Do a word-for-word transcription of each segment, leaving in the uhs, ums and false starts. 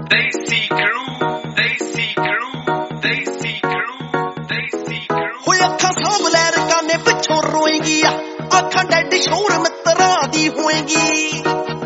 Desi crew, Desi crew, Desi crew, Desi crew. ਹੋਏ ਅੱਖਾਂ ਸਾਂਭ ਲੈ ਰਕਾਨੇ ਪਿੱਛੋਂ ਰੋਏਗੀ ਅੱਖਾਂ ਡੈਡ ਸ਼ੋਰ ਮਿੱਤਰਾਂ ਦੀ ਹੋਏਗੀ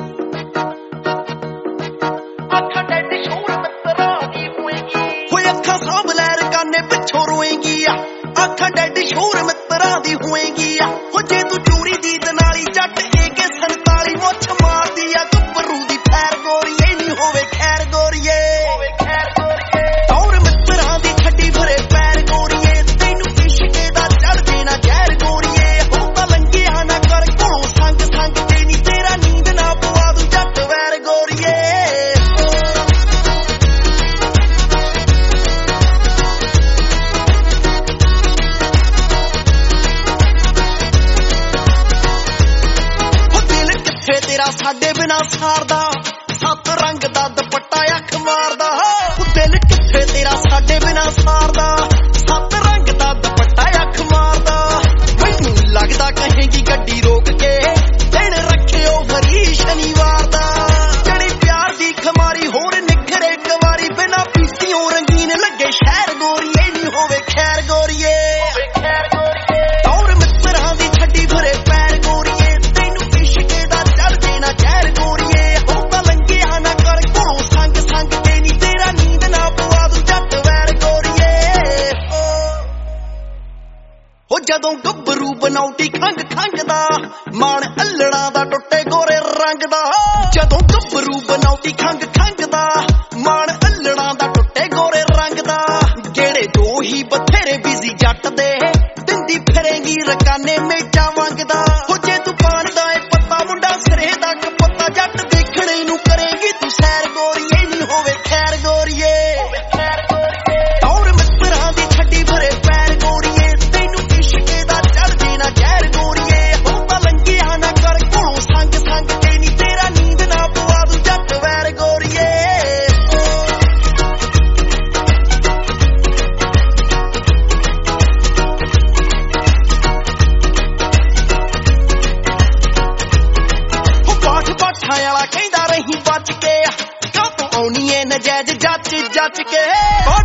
ਅੱਖਾਂ ਡੈਡ ਸ਼ੋਰ ਮਿੱਤਰਾਂ ਦੀ ਹੋਏਗੀ ਹੋਏ ਅੱਖਾਂ ਸਾਂਭ ਲੈ ਰਕਾਨੇ ਪਿੱਛੋਂ ਰੋਏਗੀ ਅੱਖਾਂ ਡੈਡ ਸ਼ੋਰ ਮਿੱਤਰਾਂ ਦੀ ਹੋਏਗੀ ਹੋ ਜੇ ਤੂੰ ਚੂੜੀ ਦੀ ਦਨਾਲੀ ਜੱਟ ਏ ਕੇ ਸੰਤਾਲੀ ਮੁੱਛ ਮਾਰਦੀ ਆ ਗੱਭਰੂ ਦੀ ਫੈਰ ਗੋਰੀਏ ਨਹੀਂ ਹੋਵੇ ਖੈਰ ਗੋਰੀਏ ਹੋਵੇ ਖੈਰ ਗੋਰੀਏ ਤੌਰ ਮਿੱਤਰਾਂ ਦੀ ਛੱਡੀ ਭਰੇ ਪੈਰ ਗੋਰੀਏ ਤੈਨੂੰ ਇਸ਼ਕੇ ਦਾ ਚੜ ਦੇਣਾ ਜ਼ਹਿਰ ਗੋਰੀਏ ਹੋ ਤਾਂ ਲੰਘਿਆ ਨਾ ਕਰ ਕੋਲੋਂ ਸੰਗ ਸੰਗ ਤੇ ਨੀ ਤੇਰਾ ਨੀਂਦ ਨਾ ਪਵਾ ਦੂੰ ਜੱਟ ਵੈਰ ਗੋਰੀਏ ਤੇਰਾ ਸਾਡੇ ਬਿਨਾ ਸਾਰਦਾ ਸੱਤ ਰੰਗ ਦਾ ਦੁਪੱਟਾ ਅੱਖ ਮਾਰਦਾ ਦਿਲ ਕਿੱਥੇ ਤੇਰਾ ਸਾਡੇ ਬਿਨਾ ਸਾਰਦਾ ਸੱਤ ਰੰਗ ਦਾ ਦੁਪੱਟਾ ਅੱਖ ਮਾਰਦਾ ਮੈਨੂੰ ਲੱਗਦਾ ਕਹੇਗੀ ਗੱਡੀ ਰੋਕ ਕੇ ਦਿਨ ਰੱਖਿਓ ਫਰੀ ਸ਼ਨੀਵਾਰ ਦਾ ਜਿਹੜੀ ਪਿਆਰ ਦੀ ਖਮਾਰੀ ਹੋਰ ਨਿਖਰੇ ਕਵਾਰੀ ਬਿਨਾ ਪੀਸੀਓ ਰੰਗੀਨ ਲੱਗੇ ਸ਼ਹਿਰ ਗੋਰੀਏ ਨਹੀਂ ਹੋਵੇ ਖੈਰ ਗੋਰੀਏ ਹੋਵੇ ਖੈਰ ਗੋਰੀਏ ਤੌਰ ਮਿੱਤਰਾਂ ਦੀ ਛੱਡੀ ਭਰੇ ਪੈਰ ਗੋਰੀਏ ਤੈਨੂੰ ਇਸ਼ਕੇ ਦਾ ਚੜ ਦੇਣਾ ਜ਼ਹਿਰ ਗੋਰੀਏ ਹੋ ਤਾਂ ਲੰਘਿਆ ਨਾ ਕਰ ਕੋਲੋਂ ਸੰਗ ਸੰਗ ਤੇ ਨੀ ਤੇਰਾ ਨੀਂਦ ਨਾ ਪਵਾ ਦੂੰ ਜੱਟ ਵੈਰ ਗੋਰੀਏ ਹੋ ਜਦੋਂ ਗੱਭਰੂ ਬਣਾਉਟੀ ਖੰਗ ਖੰਗ ਦਾ ਮਾਣ ਅੱਲੜਾਂ ਦਾ ਟੁੱਟੇ ਗੋਰੇ ਰੰਗ ਦਾ ਜਦੋਂ ਗੱਭਰੂ ਬਣਾਉਟੀ ਖੰਗ ਖੰਗ ਦਾ ਮਾਣ ਅੱਲੜਾਂ ਦਾ ਟੁੱਟੇ ਗੋਰੇ ਰੰਗ ਦਾ ਜਿਹੜੇ ਦੋ ਹੀ ਬਥੇਰੇ ਬਿਜ਼ੀ ਜੱਟ ਦੇ ਦਿੰਦੀ ਫਿਰੇਗੀ ਰਕਾਨੇ ਮੇਚਾ ਵੰਗਦਾ ਹੋ ਜੇ ਤੂੰ ਪਾਣ ਦਾ ਏ ਪੱਤਾ ਮੁੰਡਾ ਸਿਰੇ ਦਾ ਕਪੱਤਾ ਜੱਟ ਦੇਖਣੇ ਨੂੰ ਕਰੇਗੀ ਤੂੰ ਸੈਰ ਗੋਰੀਏ ਨਹੀਂ ਹੋਵੇ ਖੈਰ ਗੋਰੀਏ ਖੈਰ ਗੋਰੀਏ ਤੌਰ ਮਿੱਤਰਾਂ ਦੀ ਛੱਡੀ ਭਰੇ ਪੈਰ ਗੋਰੀਏ ਤੈਨੂੰ ਇਸ਼ਕੇ ਦਾ ਚੜ ਦੇਣਾ ਜ਼ਹਿਰ ਗੋਰੀਏ ਹੋ ਤਾਂ ਲੰਘਿਆ ਨਾ ਕਰ ਕੋਲੋਂ ਸੰਗ ਸੰਗ ਤੇ ਨੀ ਤੇਰਾ ਨੀਂਦ ਨਾ ਪਵਾ ਦੂੰ ਜੱਟ ਵੈਰ ਗੋਰੀਏ ਬਾਠਾਂ ਵਾਲਾ ਕਹਿੰਦਾ ਰਹੀ ਬਚ ਕੇ ਕਾਹਤੋਂ ਆਉਣੀ ਏ ਨਜਾਇਜ਼ ਜੱਚ ਜੱਚ ਕੇ